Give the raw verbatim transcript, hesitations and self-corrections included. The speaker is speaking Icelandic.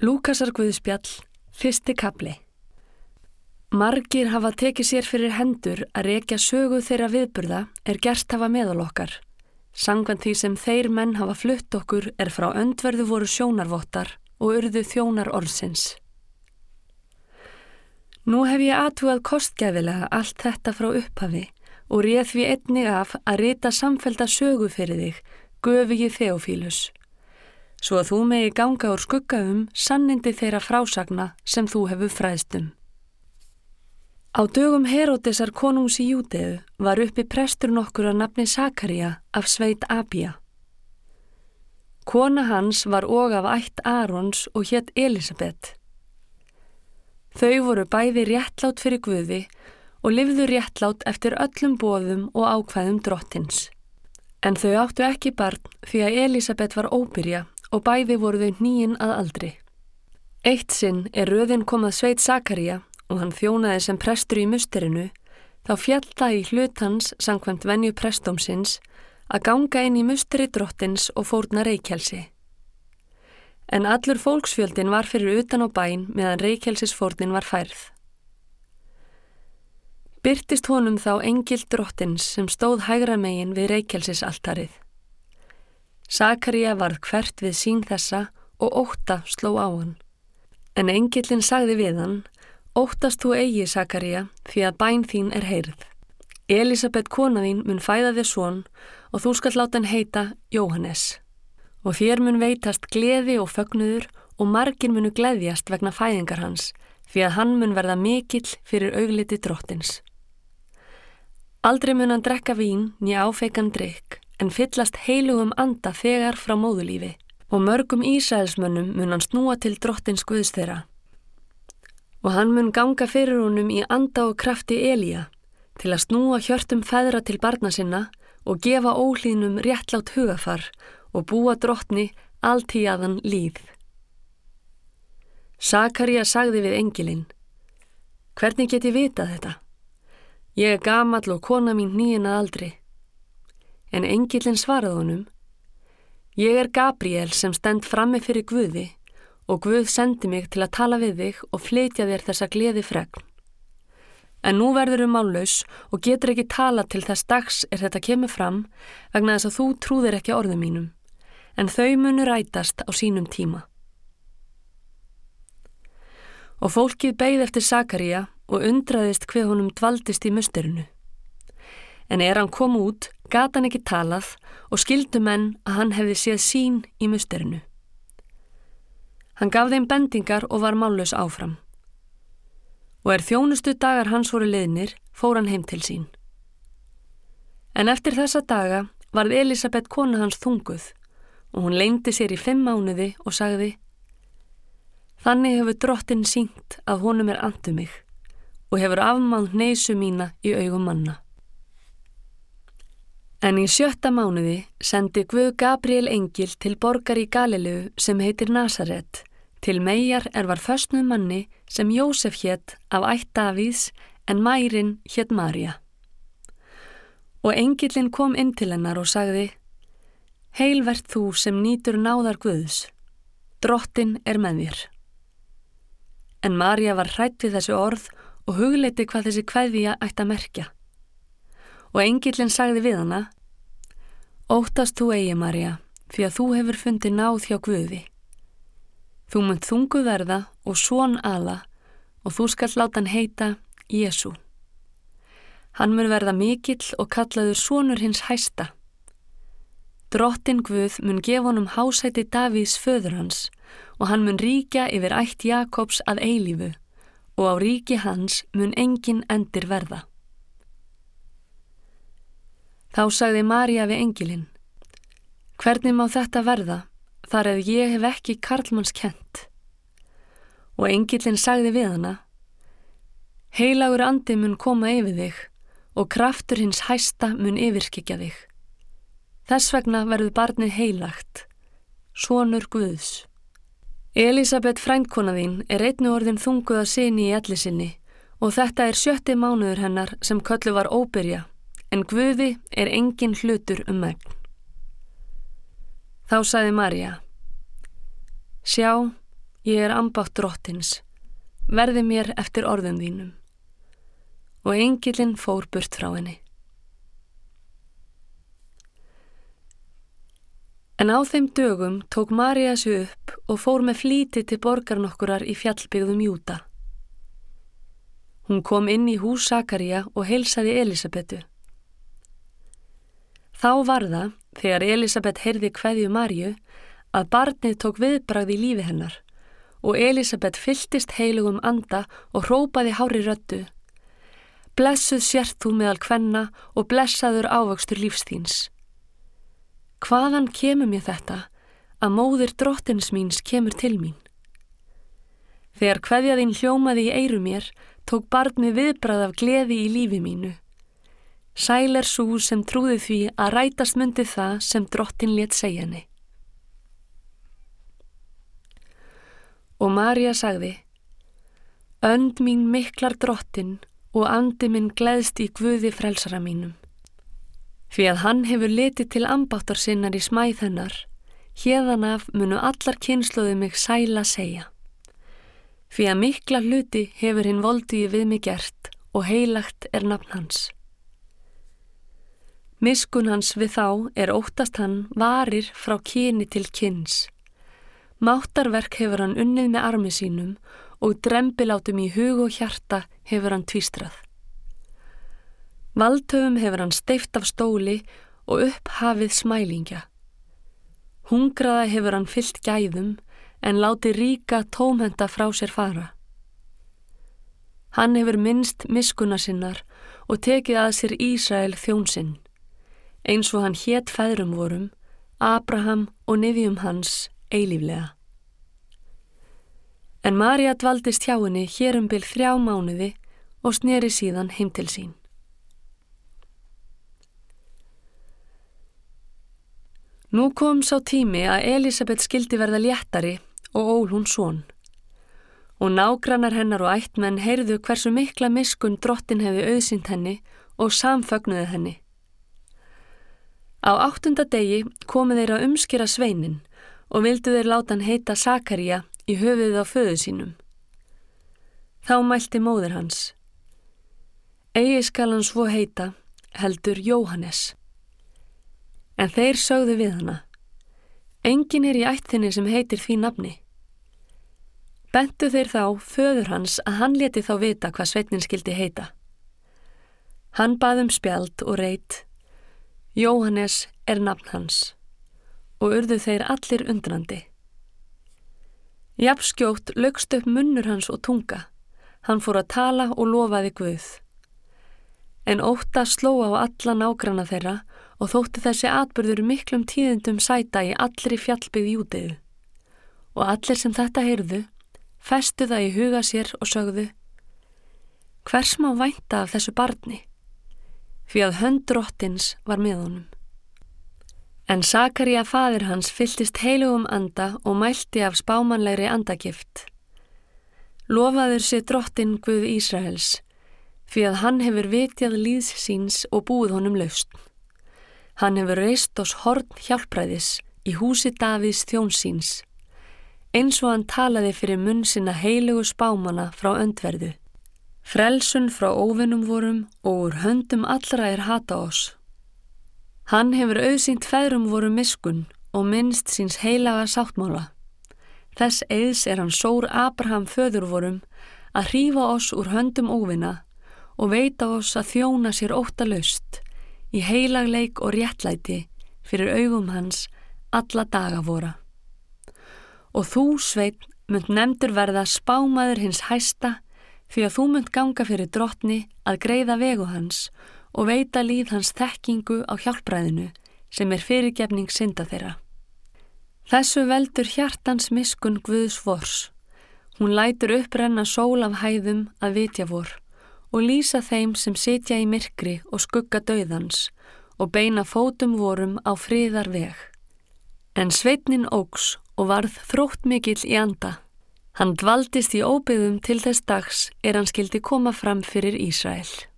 Lúkasar guðspjall, fyrsti kafli. Margir hafa tekið sér fyrir hendur að rekja sögu þeirra viðburða er gert hafa meðal okkar. Samkvæmt því sem þeir menn hafa flutt okkur er frá öndverðu voru sjónarvottar og urðu þjónar orðsins. Nú hef ég athugað kostgæfilega allt þetta frá upphafi og réð því einnig af að rita samfellda sögu fyrir þig, göfugi Þeófílus, svo að þú megi ganga úr skugga um sannindi þeirra frásagna sem þú hefur fræðst um. Á dögum Heródesar konungs í Júdeu var uppi prestur nokkur að nafni Sakaría af sveit Abía. Kona hans var og af ætt Arons og hét Elísabet. Þau voru bæði réttlát fyrir Guði og lifðu réttlát eftir öllum boðum og ákvæðum drottins. En þau áttu ekki barn því að Elísabet var óbyrja og bæði voru þau hníin að aldri. Eitt sinn er röðin kom að sveit Sakaría og hann þjónaði sem prestur í musterinu, þá féll það í hlut hans samkvæmt venju prestómsins að ganga inn í musteri drottins og fórna reykjelsi. En allur fólksfjöldin var fyrir utan á bæn meðan reykkelsisfórnin var færð. Birtist honum þá engill drottins sem stóð hægra megin við reykjelsisaltarið. Sakaría varð hvert við sín þessa og ótta sló á hann. En engillinn sagði við hann: Óttast þú eigi, Sakaría, því að bæn þín er heyrð. Elísabet kona þín mun fæða þér son og þú skalt láta hann heita Jóhannes. Og þér mun veitast gleði og fögnuður og margir munu gleðjast vegna fæðingar hans, því að hann mun verða mikill fyrir augliti drottins. Aldrei mun hann drekka vín né áfeikan drykk, en fyllast heilugum anda þegar frá móðulífi, og mörgum Ísraelsmönnum mun hann snúa til drottins Guðs þeirra. Og hann mun ganga fyrir honum í anda og krafti Elía, til að snúa hjörtum feðra til barna sinna og gefa óhlýðnum réttlátt hugafar og búa drottni alltíðaðan líð. Sakaría sagði við engilinn: Hvernig get ég vitað þetta? Ég er gamall og kona mín hníin að aldri. En engillinn svaraði honum: Ég er Gabríel sem stend frammi fyrir Guði og Guð sendi mig til að tala við þig og flytja þér þessa gleði fregn. En nú verðurðu mállaus og getur ekki tala til þess dags er þetta kemur fram vegna þess að þú trúðir ekki orðum mínum, en þau munu rætast á sínum tíma. Og fólkið beið eftir Sakaría og undraðist hve honum dvaldist í musterinu. En er hann kom út, gat hann ekki talað og skildu menn að hann hefði séð sín í musterinu. Hann gaf þeim bendingar og var mállaus áfram. Og er þjónustu dagar hans voru liðnir, fór hann heim til sín. En eftir þessa daga varð Elísabet kona hans þunguð og hún leyndi sér í fimm mánuði og sagði: Þannig hefur drottinn sýnt að honum er annt um mig og hefur afmáð hneisu mína í augum manna. En í sjötta mánuði sendi Guð Gabríel engil til borgar í Galileu sem heitir Nasaret, til meyjar er var föstnuð manni sem Jósef hét af ætt Davíðs en mærin hét María. Og engillinn kom inn til hennar og sagði: Heil vert þú sem nýtur náðar Guðs, drottinn er með þér. En María var hrædd við þessi orð og hugleiddi hvað þessi kveðja ætti að merkja. Og engillinn sagði við hana: Óttast þú eigi, María, því að þú hefur fundið náð hjá Guði. Þú munt þunguð verða og son ala og þú skalt láta hann heita Jesú. Hann mun verða mikill og kallaður sonur hins hæsta. Drottinn Guð mun gefa honum hásæti Davíðs föður hans og hann mun ríkja yfir ætt Jakobs að eilífu og á ríki hans mun engin endir verða. Þá sagði María við engilinn: Hvernig má þetta verða, þar að ég hef ekki karlmanns kennt? Og engillinn sagði við hana: Heilagur andi mun koma yfir þig og kraftur hins hæsta mun yfirskikja þig. Þess vegna verður barnið heilagt, sonur Guðs. Elísabet frændkona þín er einnig orðin þunguð að syni í elli sinni og þetta er sjötti mánuður hennar sem kölluð var óbyrja, en Guði er engin hlutur um megn. Þá sagði María: Sjá, ég er ambátt drottins, verði mér eftir orðum þínum. Og engillinn fór burt frá henni. En á þeim dögum tók María sig upp og fór með flýti til borgar nokkurar í fjallbyggðum Júda. Hún kom inn í hús Sakaría og heilsaði Elísabetu. Þá var það, þegar Elísabet heyrði kveðju Maríu, að barnið tók viðbragð í lífi hennar og Elísabet fylltist heilugum anda og hrópaði hárri röddu: Blessuð sért þú meðal kvenna og blessaður ávöxtur lífs þíns. Hvaðan kemur mér þetta að móðir drottins míns kemur til mín? Þegar kveðja þín hljómaði í eyru mér, tók barnið viðbragð af gleði í lífi mínu. Sæl er sú sem trúði því að rætast mundi það sem drottin lét segja henni. Og María sagði: Önd mín miklar drottin og andi minn gleðst í Guði frelsara mínum. Því að hann hefur litið til ambáttar sinnar í smæð hennar, héðan af munu allar kynslóðu mig sæla segja. Því að mikla hluti hefur hinn voldugi við mig gert og heilagt er nafn hans. Miskunn hans við þá er óttast hann varir frá kyni til kyns. Máttarverk hefur hann unnið með armi sínum og drembilátum í hug og hjarta hefur hann tvístrað. Valdhöfum hefur hann steypt af stóli og upphafið smælingja. Hungraða hefur hann fyllt gæðum en látið ríka tómhenta frá sér fara. Hann hefur minnst miskunnar sinnar og tekið að sér Ísrael þjón sinn, eins og hann hét feðrum vorum, Abraham og niðjum hans eilíflega. En María dvaldist hjá henni hér um bil þrjá mánuði og sneri síðan heim til sín. Nú kom sá tími að Elísabet skildi verða léttari og ól hún son. Og nágrannar hennar og ættmenn heyrðu hversu mikla miskunn drottin hefði auðsýnt henni og samfögnuðu henni. Á áttunda degi komu þeir að umskera sveinin og vildu þeir láta hann heita Sakaría í höfuðið á föðu sínum. Þá mælti móðir hans: Eigi skal hann svo heita, heldur Jóhannes. En þeir sögðu við hana: Enginn er í ættinni sem heitir því nafni. Bentu þeir þá föður hans að hann léti þá vita hvað sveinninn skildi heita. Hann bað um spjald og reit: Jóhannes er nafn hans, og urðu þeir allir undrandi. Jafnskjótt laukst upp munnur hans og tunga, hann fór að tala og lofaði Guð. En ótta sló á alla nágranna þeirra og þótti þessi atburður miklum tíðindum sæta í allri fjallbyggð Júdeu. Og allir sem þetta heyrðu, festu það í huga sér og sögðu: Hvers má vænta af þessu barni? Því að hönd drottins var með honum. En Sakaría faðir hans fylltist heilugum anda og mælti af spámanlegri andagift: Lofaður sé drottin Guð Ísraels, því að hann hefur vitjað líðs síns og búið honum lausn. Hann hefur reist oss horn hjálpræðis í húsi Davíðs þjóns síns, eins og hann talaði fyrir munn sinna heilugu spámana frá öndverðu. Frelsun frá óvinum vorum og úr höndum allra er hata oss. Hann hefur auðsýnt feðrum vorum miskunn og minnst síns heilaga sáttmála. Þess eiðs er hann sór Abraham föður vorum að hrífa oss úr höndum óvina og veita oss að þjóna sér óttalaust í heilagleik og réttlæti fyrir augum hans alla daga vora. Og þú, Sveinn, munt nefndur verða spámaður hins hæsta, því að þú munt ganga fyrir drottni að greiða vegu hans og veita líð hans þekkingu á hjálpræðinu sem er fyrirgefning synda þeirra. Þessu veldur hjartans miskunn Guðs vors. Hún lætur upprenna sól af hæðum að vitja vor og lýsa þeim sem sitja í myrkri og skugga dauðans og beina fótum vorum á friðar veg. En sveinninn óx og varð þróttmikill í anda. Hann dvaldist í óbyggðum til þess dags er hann skildi koma fram fyrir Ísrael.